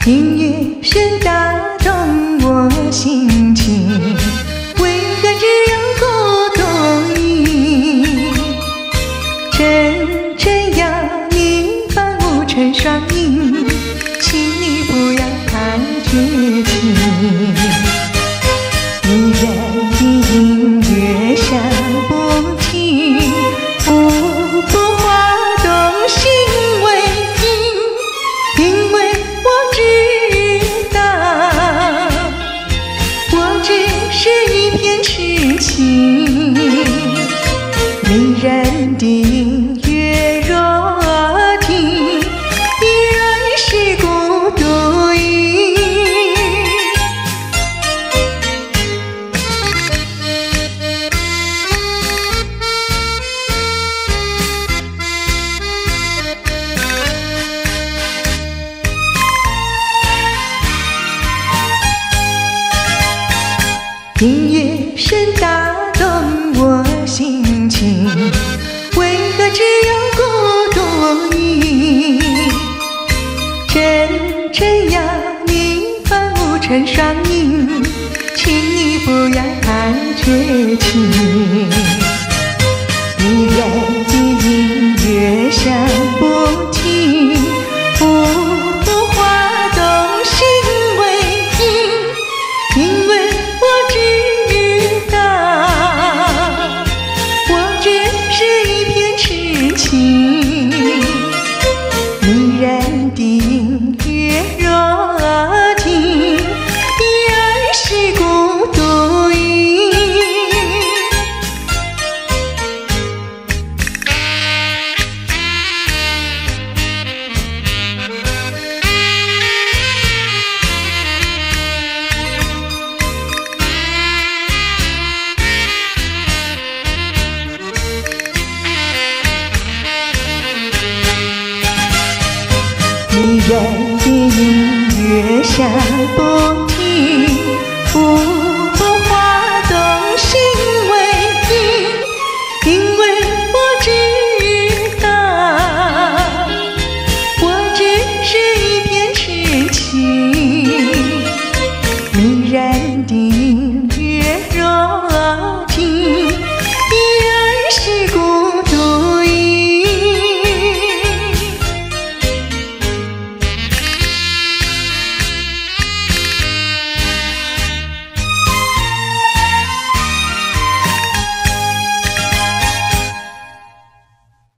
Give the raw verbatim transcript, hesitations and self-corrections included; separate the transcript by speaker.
Speaker 1: 音乐声打动我心情，为何只有孤独影？阵阵哑铃伴舞成双影，请你不要太绝情。迷人的音乐响不停，舞步滑动心为凭，因为我知道，我只是一片痴情。迷人的音乐若停，依然是孤独影。音乐声打动我心情，为何只有孤独影？阵阵哑铃伴舞成双影，请你不要太绝情。迷人的音乐响不停，舞步滑动心为凭，因为我知道，我只是一片痴情。迷人的音乐若停，依然是孤独影。迷人的音乐响不停，舞